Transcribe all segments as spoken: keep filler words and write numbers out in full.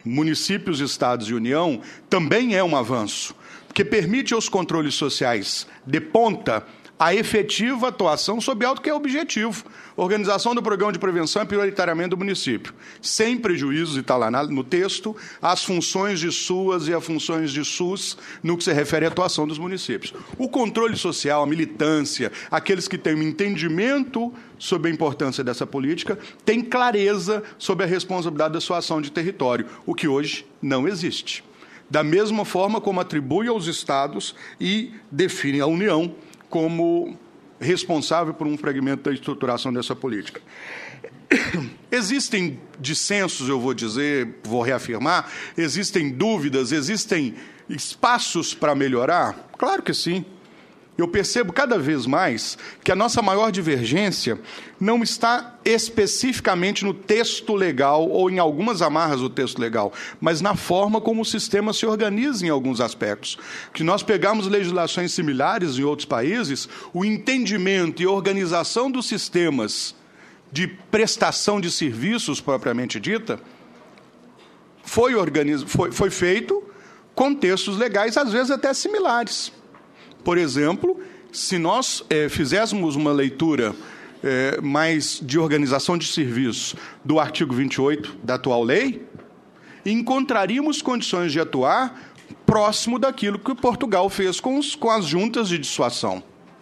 municípios, estados e União, também é um avanço, porque permite aos controles sociais de ponta a efetiva atuação sob algo que é objetivo. Organização do programa de prevenção é prioritariamente do município, sem prejuízos, e está lá no texto, as funções de SUAS e as funções de SUS no que se refere à atuação dos municípios. O controle social, a militância, aqueles que têm um entendimento sobre a importância dessa política, têm clareza sobre a responsabilidade da sua ação de território, o que hoje não existe. Da mesma forma como atribui aos estados e define a União como responsável por um fragmento da estruturação dessa política. Existem dissensos, eu vou dizer, vou reafirmar, existem dúvidas, existem espaços para melhorar? Claro que sim. Eu percebo cada vez mais que a nossa maior divergência não está especificamente no texto legal ou em algumas amarras do texto legal, mas na forma como o sistema se organiza em alguns aspectos. Que nós pegamos legislações similares em outros países, o entendimento e organização dos sistemas de prestação de serviços, propriamente dita, foi, organiz... foi, foi feito com textos legais, às vezes até similares. Por exemplo, se nós é, fizéssemos uma leitura é, mais de organização de serviços do artigo vinte e oito da atual lei, encontraríamos condições de atuar próximo daquilo que Portugal fez com, os, com as juntas de dissuasão.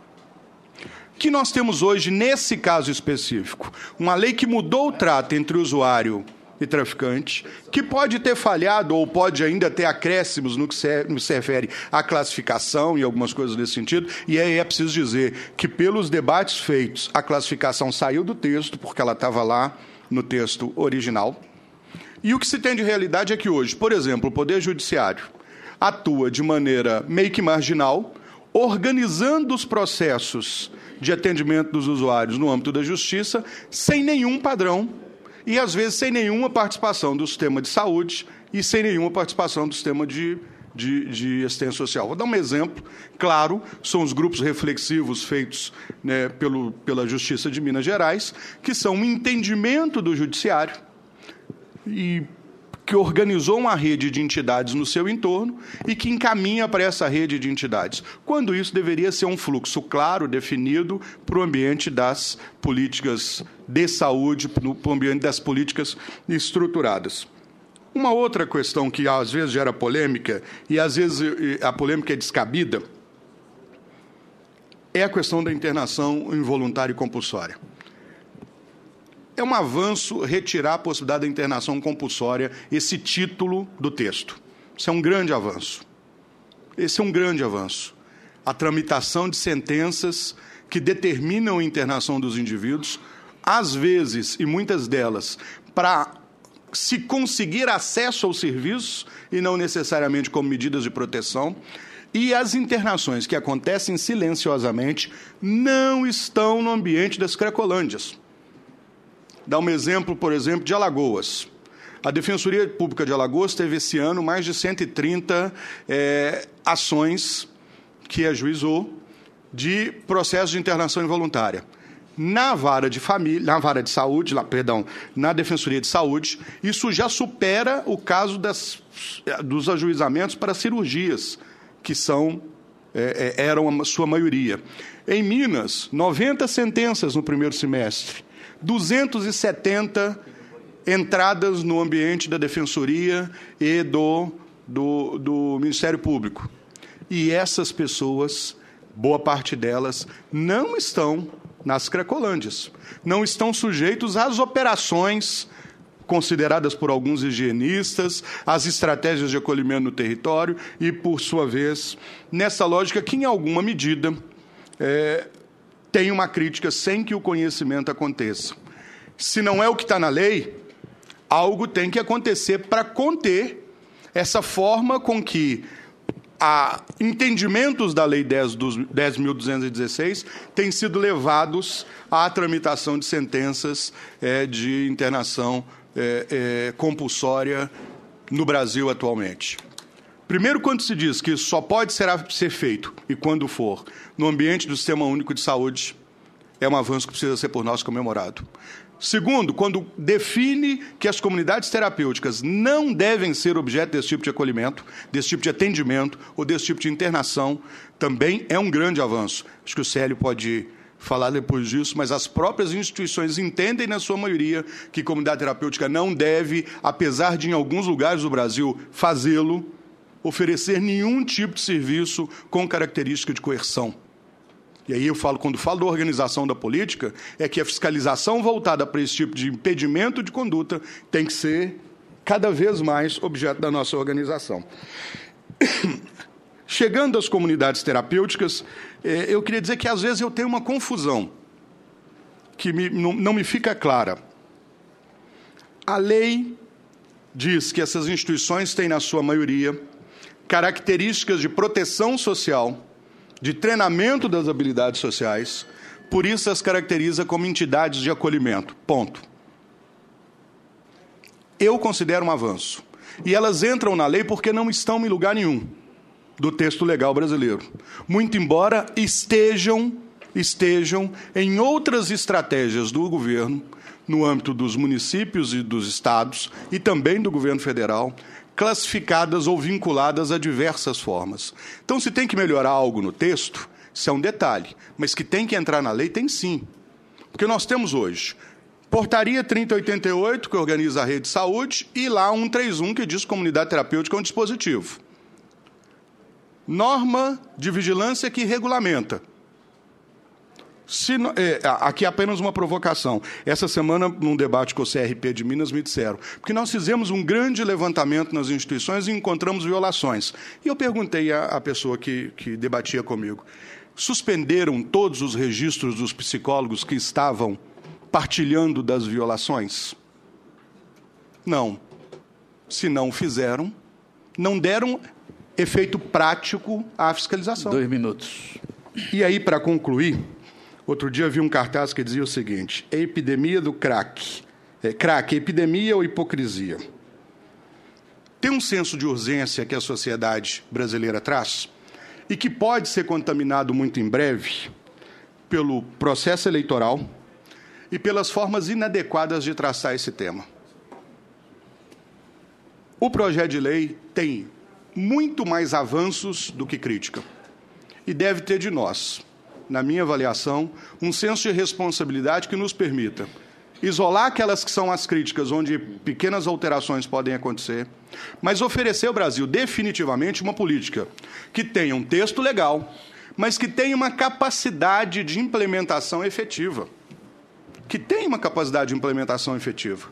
O que nós temos hoje, nesse caso específico? Uma lei que mudou o trato entre usuário e traficante, que pode ter falhado ou pode ainda ter acréscimos no que se, no que se refere à classificação e algumas coisas nesse sentido, e aí é preciso dizer que, pelos debates feitos, a classificação saiu do texto, porque ela estava lá no texto original. E o que se tem de realidade é que hoje, por exemplo, o Poder Judiciário atua de maneira meio que marginal, organizando os processos de atendimento dos usuários no âmbito da justiça, sem nenhum padrão, e, às vezes, sem nenhuma participação do sistema de saúde e sem nenhuma participação do sistema de, de, de assistência social. Vou dar um exemplo claro, são os grupos reflexivos feitos, né, pelo, pela Justiça de Minas Gerais, que são um entendimento do judiciário e que organizou uma rede de entidades no seu entorno e que encaminha para essa rede de entidades, quando isso deveria ser um fluxo claro, definido, para o ambiente das políticas de saúde, para o ambiente das políticas estruturadas. Uma outra questão que, às vezes, gera polêmica, e, às vezes, a polêmica é descabida, é a questão da internação involuntária e compulsória. É um avanço retirar a possibilidade da internação compulsória, esse título do texto. Isso é um grande avanço. Esse é um grande avanço. A tramitação de sentenças que determinam a internação dos indivíduos, às vezes, e muitas delas, para se conseguir acesso aos serviços, e não necessariamente como medidas de proteção, e as internações que acontecem silenciosamente não estão no ambiente das cracolândias. Dá um exemplo, por exemplo, de Alagoas. A Defensoria Pública de Alagoas teve esse ano mais de cento e trinta é, ações que ajuizou de processo de internação involuntária. Na vara de família, na vara de saúde, lá, perdão, na Defensoria de Saúde, isso já supera o caso das, dos ajuizamentos para cirurgias, que são, é, eram a sua maioria. Em Minas, noventa sentenças no primeiro semestre. duzentas e setenta entradas no ambiente da Defensoria e do, do, do Ministério Público. E essas pessoas, boa parte delas, não estão nas cracolândias, não estão sujeitos às operações consideradas por alguns higienistas, às estratégias de acolhimento no território e, por sua vez, nessa lógica que, em alguma medida, é, tem uma crítica sem que o conhecimento aconteça. Se não é o que está na lei, algo tem que acontecer para conter essa forma com que a entendimentos da Lei dez mil duzentos e dezesseis têm sido levados à tramitação de sentenças é, de internação é, é, compulsória no Brasil atualmente. Primeiro, quando se diz que isso só pode ser, ser feito, e quando for, no ambiente do Sistema Único de Saúde, é um avanço que precisa ser por nós comemorado. Segundo, quando define que as comunidades terapêuticas não devem ser objeto desse tipo de acolhimento, desse tipo de atendimento ou desse tipo de internação, também é um grande avanço. Acho que o Célio pode falar depois disso, mas as próprias instituições entendem, na sua maioria, que comunidade terapêutica não deve, apesar de, em alguns lugares do Brasil, fazê-lo, oferecer nenhum tipo de serviço com característica de coerção. E aí eu falo, quando falo da organização da política, é que a fiscalização voltada para esse tipo de impedimento de conduta tem que ser cada vez mais objeto da nossa organização. Chegando às comunidades terapêuticas, eu queria dizer que, às vezes, eu tenho uma confusão que me, não, não me fica clara. A lei diz que essas instituições têm, na sua maioria, características de proteção social, de treinamento das habilidades sociais, por isso as caracteriza como entidades de acolhimento. Ponto. Eu considero um avanço. E elas entram na lei porque não estão em lugar nenhum do texto legal brasileiro. Muito embora estejam, estejam em outras estratégias do governo, no âmbito dos municípios e dos estados, e também do governo federal, classificadas ou vinculadas a diversas formas. Então, se tem que melhorar algo no texto, isso é um detalhe, mas que tem que entrar na lei, tem sim. Porque nós temos hoje Portaria trinta e oitenta e oito, que organiza a rede de saúde, e lá cento e trinta e um, que diz que comunidade terapêutica é um dispositivo. Norma de vigilância que regulamenta. Se, é, aqui é apenas uma provocação. Essa semana, num debate com o C R P de Minas, me disseram, porque nós fizemos um grande levantamento nas instituições e encontramos violações. E eu perguntei à, à pessoa que, que debatia comigo, suspenderam todos os registros dos psicólogos que estavam partilhando das violações? Não. Se não fizeram, não deram efeito prático à fiscalização. Dois minutos. E aí, para concluir, outro dia vi um cartaz que dizia o seguinte: a epidemia do crack. É, crack, epidemia ou hipocrisia? Tem um senso de urgência que a sociedade brasileira traz e que pode ser contaminado muito em breve pelo processo eleitoral e pelas formas inadequadas de traçar esse tema. O projeto de lei tem muito mais avanços do que crítica e deve ter de nós, na minha avaliação, um senso de responsabilidade que nos permita isolar aquelas que são as críticas, onde pequenas alterações podem acontecer, mas oferecer ao Brasil definitivamente uma política que tenha um texto legal, mas que tenha uma capacidade de implementação efetiva. Que tenha uma capacidade de implementação efetiva.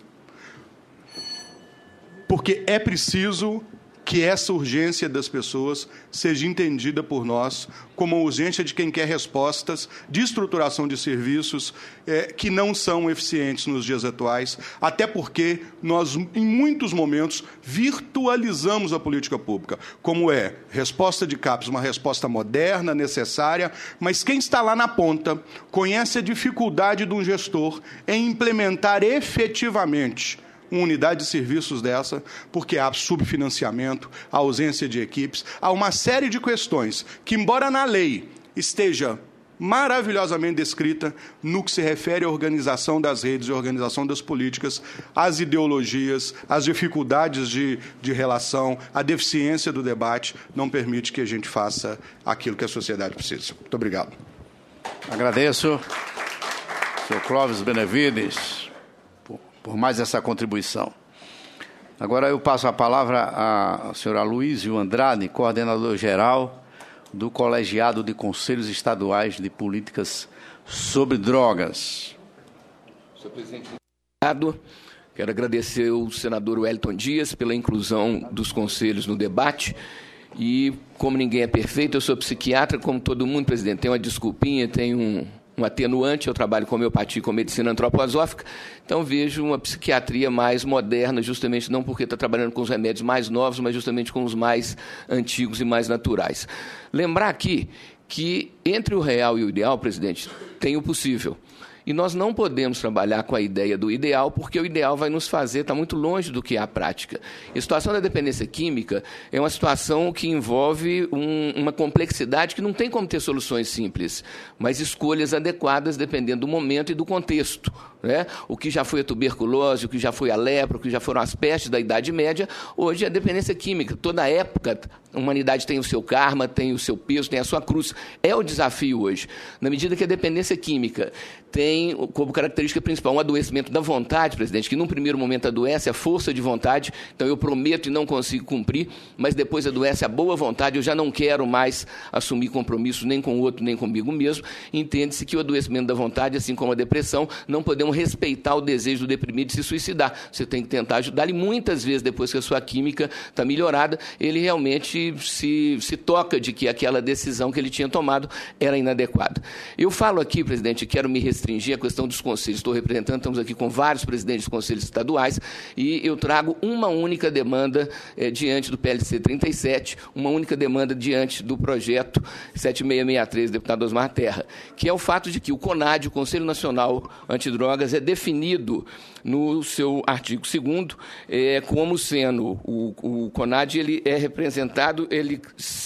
Porque é preciso que essa urgência das pessoas seja entendida por nós como a urgência de quem quer respostas de estruturação de serviços é, que não são eficientes nos dias atuais, até porque nós, em muitos momentos, virtualizamos a política pública, como é resposta de CAPES, uma resposta moderna, necessária, mas quem está lá na ponta conhece a dificuldade de um gestor em implementar efetivamente uma unidade de serviços dessa, porque há subfinanciamento, há ausência de equipes, há uma série de questões que, embora na lei esteja maravilhosamente descrita no que se refere à organização das redes e organização das políticas, às ideologias, às dificuldades de, de relação, a deficiência do debate, não permite que a gente faça aquilo que a sociedade precisa. Muito obrigado. Agradeço, senhor Clóvis Benevides, por mais essa contribuição. Agora eu passo a palavra à senhora Luísio Andrade, coordenador-geral do Colegiado de Conselhos Estaduais de Políticas sobre Drogas. Senhor presidente, quero agradecer ao senador Wellington Dias pela inclusão dos conselhos no debate. E, como ninguém é perfeito, eu sou psiquiatra, como todo mundo, presidente. Tem uma desculpinha, tem um... um atenuante, eu trabalho com homeopatia e com medicina antroposófica, então vejo uma psiquiatria mais moderna, justamente não porque está trabalhando com os remédios mais novos, mas justamente com os mais antigos e mais naturais. Lembrar aqui que entre o real e o ideal, presidente, tem o possível. E nós não podemos trabalhar com a ideia do ideal, porque o ideal vai nos fazer estar muito longe do que é a prática. A situação da dependência química é uma situação que envolve um, uma complexidade que não tem como ter soluções simples, mas escolhas adequadas dependendo do momento e do contexto. Né? O que já foi a tuberculose, o que já foi a lepra, o que já foram as pestes da Idade Média, hoje é a dependência química. Toda época, a humanidade tem o seu karma, tem o seu peso, tem a sua cruz. É o desafio hoje. Na medida que a dependência química tem como característica principal um adoecimento da vontade, presidente, que num primeiro momento adoece a força de vontade, então eu prometo e não consigo cumprir, mas depois adoece a boa vontade, eu já não quero mais assumir compromisso nem com o outro, nem comigo mesmo. Entende-se que o adoecimento da vontade, assim como a depressão, não podemos respeitar o desejo do deprimido de se suicidar. Você tem que tentar ajudar, e muitas vezes, depois que a sua química está melhorada, ele realmente se, se toca de que aquela decisão que ele tinha tomado era inadequada. Eu falo aqui, presidente, quero me restringir à questão dos conselhos. Estou representando, estamos aqui com vários presidentes de conselhos estaduais, e eu trago uma única demanda eh, diante do P L C trinta e sete, uma única demanda diante do projeto sete mil seiscentos e sessenta e três, deputado Osmar Terra, que é o fato de que o CONAD, o Conselho Nacional Antidrogas, é definido no seu artigo segundo é, como sendo o, o CONAD, ele é representado, ele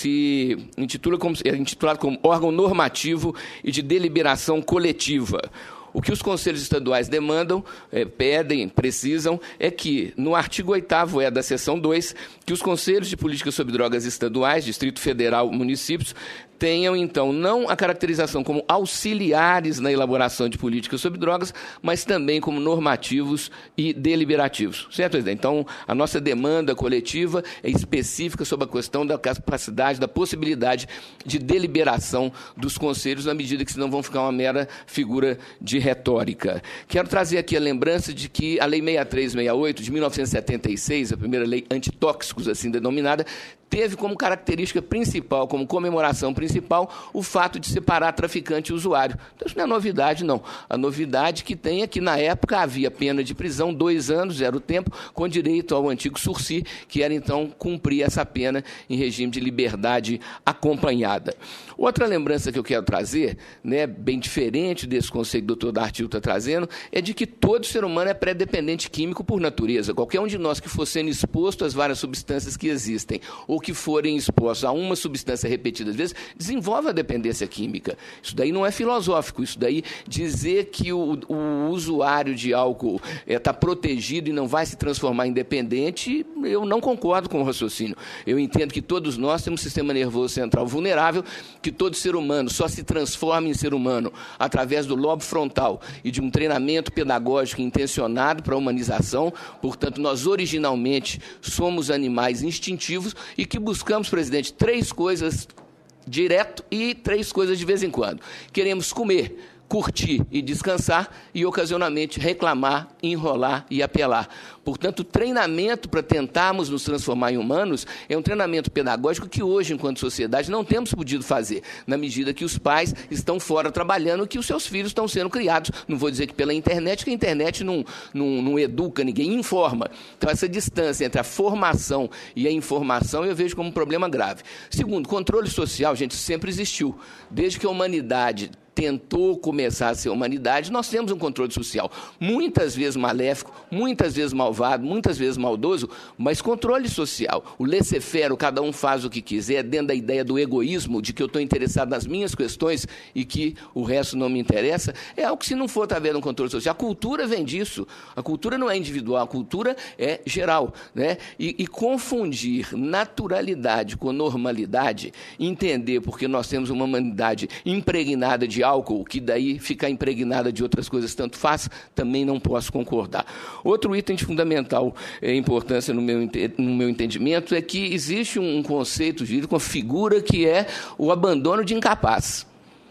se intitula como, é intitulado como órgão normativo e de deliberação coletiva. O que os conselhos estaduais demandam, é, pedem, precisam, é que, no artigo oitavo é da seção dois, que os conselhos de política sobre drogas estaduais, Distrito Federal, municípios, tenham, então, não a caracterização como auxiliares na elaboração de políticas sobre drogas, mas também como normativos e deliberativos. Certo, presidente? Então, a nossa demanda coletiva é específica sobre a questão da capacidade, da possibilidade de deliberação dos conselhos, na medida que senão vão ficar uma mera figura de retórica. Quero trazer aqui a lembrança de que a Lei sessenta e três sessenta e oito, de mil novecentos e setenta e seis, a primeira lei antitóxicos, assim denominada, teve como característica principal, como comemoração principal, o fato de separar traficante e usuário. Então, isso não é novidade, não. A novidade que tem é que, na época, havia pena de prisão, dois anos, era o tempo, com direito ao antigo sursi, que era, então, cumprir essa pena em regime de liberdade acompanhada. Outra lembrança que eu quero trazer, né, bem diferente desse conceito que o doutor Dartil está trazendo, é de que todo ser humano é pré-dependente químico por natureza. Qualquer um de nós que for sendo exposto às várias substâncias que existem, ou que forem expostos a uma substância repetidas vezes, desenvolve a dependência química. Isso daí não é filosófico. Isso daí dizer que o, o usuário de álcool está é, protegido e não vai se transformar em dependente, eu não concordo com o raciocínio. Eu entendo que todos nós temos um sistema nervoso central vulnerável, que todo ser humano só se transforma em ser humano através do lobo frontal e de um treinamento pedagógico intencionado para a humanização. Portanto, nós originalmente somos animais instintivos e que buscamos, presidente, três coisas direto e três coisas de vez em quando. Queremos comer, curtir e descansar e, ocasionalmente, reclamar, enrolar e apelar. Portanto, o treinamento para tentarmos nos transformar em humanos é um treinamento pedagógico que hoje, enquanto sociedade, não temos podido fazer, na medida que os pais estão fora trabalhando e que os seus filhos estão sendo criados. Não vou dizer que pela internet, que a internet não, não, não educa ninguém, informa. Então, essa distância entre a formação e a informação eu vejo como um problema grave. Segundo, controle social, gente, sempre existiu. Desde que a humanidade tentou começar a ser humanidade, nós temos um controle social, muitas vezes maléfico, muitas vezes malvado, muitas vezes maldoso, mas controle social. O laissez-faire, cada um faz o que quiser, dentro da ideia do egoísmo, de que eu estou interessado nas minhas questões e que o resto não me interessa, é algo que, se não for através de um controle social, a cultura vem disso. A cultura não é individual, a cultura é geral, né? E, e confundir naturalidade com normalidade, entender porque nós temos uma humanidade impregnada de álcool, que daí ficar impregnada de outras coisas tanto faz, também não posso concordar. Outro item de fundamental eh, importância no meu, no meu entendimento é que existe um conceito jurídico, uma figura que é o abandono de incapaz.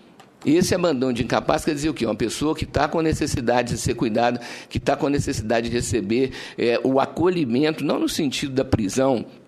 Esse abandono de incapaz quer dizer o quê? Uma pessoa que está com necessidade de ser cuidada, que está com necessidade de receber eh, o acolhimento, não no sentido da prisão,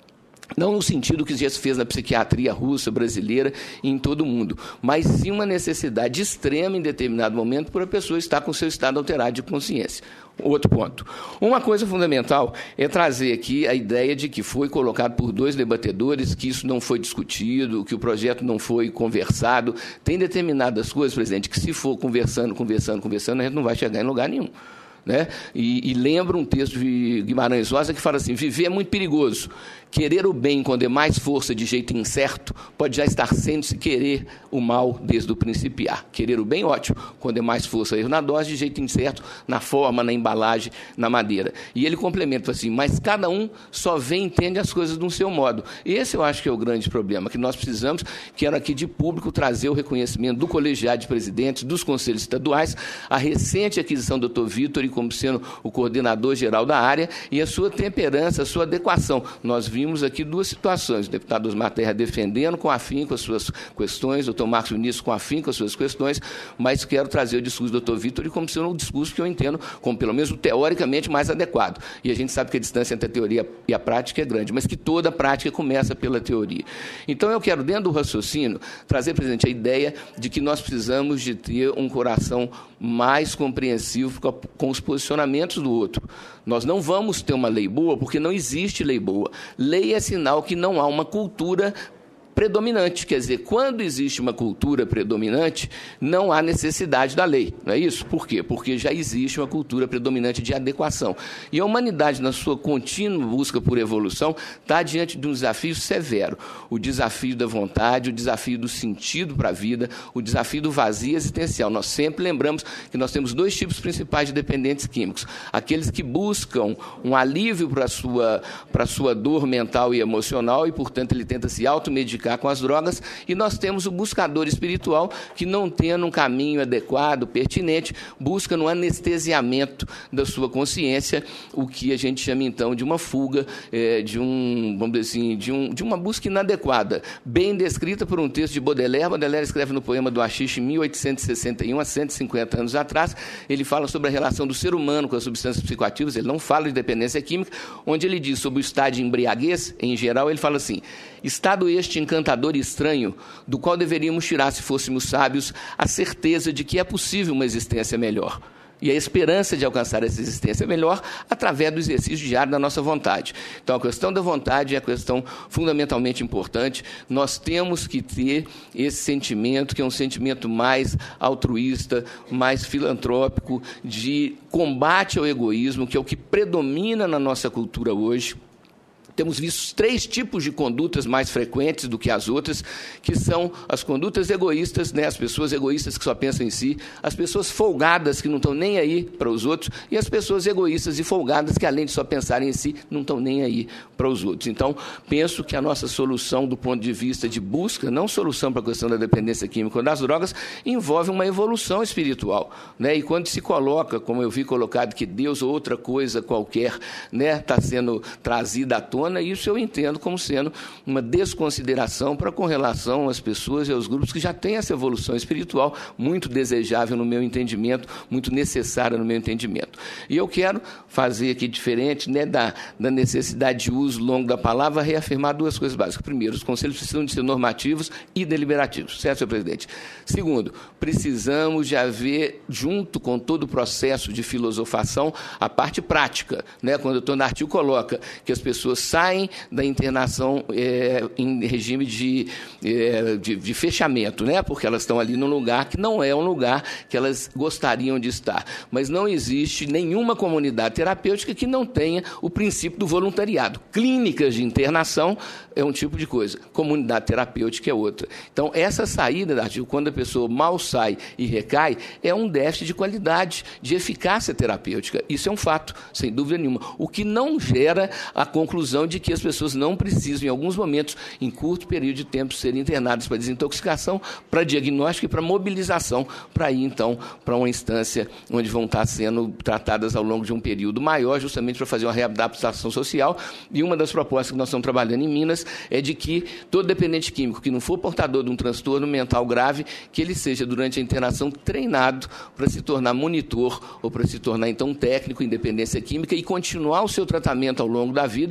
Não no sentido que já se fez na psiquiatria russa, brasileira e em todo o mundo, mas sim uma necessidade extrema em determinado momento para a pessoa estar com seu estado alterado de consciência. Outro ponto. Uma coisa fundamental é trazer aqui a ideia de que foi colocado por dois debatedores, que isso não foi discutido, que o projeto não foi conversado. Tem determinadas coisas, presidente, que se for conversando, conversando, conversando, a gente não vai chegar em lugar nenhum. Né? E, e lembro um texto de Guimarães Rosa que fala assim: viver é muito perigoso. Querer o bem com demais força de jeito incerto pode já estar sendo-se querer o mal desde o principiar. Querer o bem, ótimo, com demais força erro na dose, de jeito incerto, na forma, na embalagem, na madeira. E ele complementa assim: mas cada um só vê e entende as coisas de um seu modo. Esse eu acho que é o grande problema, que nós precisamos, quero aqui de público, trazer o reconhecimento do colegiado de presidentes, dos conselhos estaduais, a recente aquisição do doutor Vitor e como sendo o coordenador geral da área, e a sua temperança, a sua adequação. Nós vimos aqui duas situações: o deputado Osmar Terra defendendo com afinco as suas questões, o doutor Marcos Vinícius com afinco as suas questões, mas quero trazer o discurso do doutor Vitor e como sendo um discurso que eu entendo como, pelo menos, teoricamente mais adequado. E a gente sabe que a distância entre a teoria e a prática é grande, mas que toda a prática começa pela teoria. Então, eu quero, dentro do raciocínio, trazer, presidente, a ideia de que nós precisamos de ter um coração mais compreensivo com os posicionamentos do outro. Nós não vamos ter uma lei boa porque não existe lei boa. Lei é sinal que não há uma cultura predominante. Quer dizer, quando existe uma cultura predominante, não há necessidade da lei. Não é isso? Por quê? Porque já existe uma cultura predominante de adequação. E a humanidade, na sua contínua busca por evolução, está diante de um desafio severo. O desafio da vontade, o desafio do sentido para a vida, o desafio do vazio existencial. Nós sempre lembramos que nós temos dois tipos principais de dependentes químicos. Aqueles que buscam um alívio para a sua, para a sua dor mental e emocional e, portanto, ele tenta se automedicar com as drogas, e nós temos o buscador espiritual que, não tendo um caminho adequado, pertinente, busca no anestesiamento da sua consciência o que a gente chama então de uma fuga, é, de um, vamos dizer assim, de, um, de uma busca inadequada, bem descrita por um texto de Baudelaire. Baudelaire escreve no poema do Haxixe, em mil oitocentos e sessenta e um, há cento e cinquenta anos atrás. Ele fala sobre a relação do ser humano com as substâncias psicoativas. Ele não fala de dependência química, onde ele diz sobre o estado de embriaguez, em geral, ele fala assim: estado este encantador e estranho, do qual deveríamos tirar, se fôssemos sábios, a certeza de que é possível uma existência melhor. E a esperança de alcançar essa existência melhor através do exercício diário da nossa vontade. Então, a questão da vontade é a questão fundamentalmente importante. Nós temos que ter esse sentimento, que é um sentimento mais altruísta, mais filantrópico, de combate ao egoísmo, que é o que predomina na nossa cultura hoje. Temos visto três tipos de condutas mais frequentes do que as outras, que são as condutas egoístas, né? As pessoas egoístas que só pensam em si, as pessoas folgadas que não estão nem aí para os outros, e as pessoas egoístas e folgadas que, além de só pensarem em si, não estão nem aí para os outros. Então, penso que a nossa solução, do ponto de vista de busca, não solução para a questão da dependência química ou das drogas, envolve uma evolução espiritual, né? E quando se coloca, como eu vi colocado, que Deus ou outra coisa qualquer, né, está sendo trazida à tona, isso eu entendo como sendo uma desconsideração para com relação às pessoas e aos grupos que já têm essa evolução espiritual muito desejável no meu entendimento, muito necessária no meu entendimento. E eu quero fazer aqui, diferente, né, da, da necessidade de uso longo da palavra, reafirmar duas coisas básicas. Primeiro, os conselhos precisam de ser normativos e deliberativos, certo, senhor presidente? Segundo, precisamos de haver, junto com todo o processo de filosofação, a parte prática, né? Quando o doutor Nartil coloca que as pessoas saem da internação é, em regime de, é, de, de fechamento, né? Porque elas estão ali num lugar que não é um lugar que elas gostariam de estar. Mas não existe nenhuma comunidade terapêutica que não tenha o princípio do voluntariado. Clínicas de internação é um tipo de coisa, comunidade terapêutica é outra. Então, essa saída, Dartil, quando a pessoa mal sai e recai, é um déficit de qualidade, de eficácia terapêutica. Isso é um fato, sem dúvida nenhuma. O que não gera a conclusão de que as pessoas não precisam, em alguns momentos, em curto período de tempo, serem internadas para desintoxicação, para diagnóstico e para mobilização, para ir, então, para uma instância onde vão estar sendo tratadas ao longo de um período maior, justamente para fazer uma readaptação social. E uma das propostas que nós estamos trabalhando em Minas é de que todo dependente químico que não for portador de um transtorno mental grave, que ele seja, durante a internação, treinado para se tornar monitor ou para se tornar, então, técnico em dependência química e continuar o seu tratamento ao longo da vida, já que eu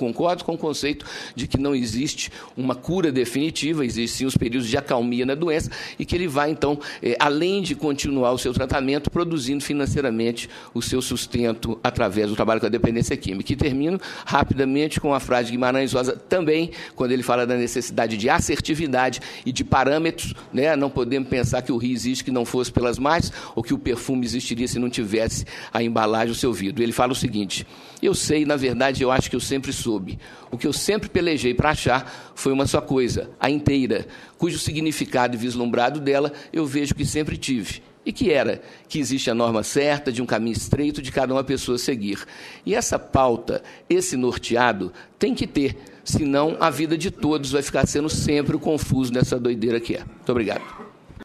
concordo com o conceito de que não existe uma cura definitiva, existem sim os períodos de acalmia na doença e que ele vai, então, é, além de continuar o seu tratamento, produzindo financeiramente o seu sustento através do trabalho com a dependência química. E termino rapidamente com a frase de Guimarães Rosa, também, quando ele fala da necessidade de assertividade e de parâmetros, né? Não podemos pensar que o rio existe que não fosse pelas margens, ou que o perfume existiria se não tivesse a embalagem, o seu vidro. Ele fala o seguinte: eu sei, na verdade, eu acho que eu sempre soube. O que eu sempre pelejei para achar foi uma só coisa, a inteira, cujo significado e vislumbrado dela eu vejo que sempre tive. E que era que existe a norma certa de um caminho estreito de cada uma pessoa seguir. E essa pauta, esse norteado, tem que ter, senão a vida de todos vai ficar sendo sempre confuso nessa doideira que é. Muito obrigado.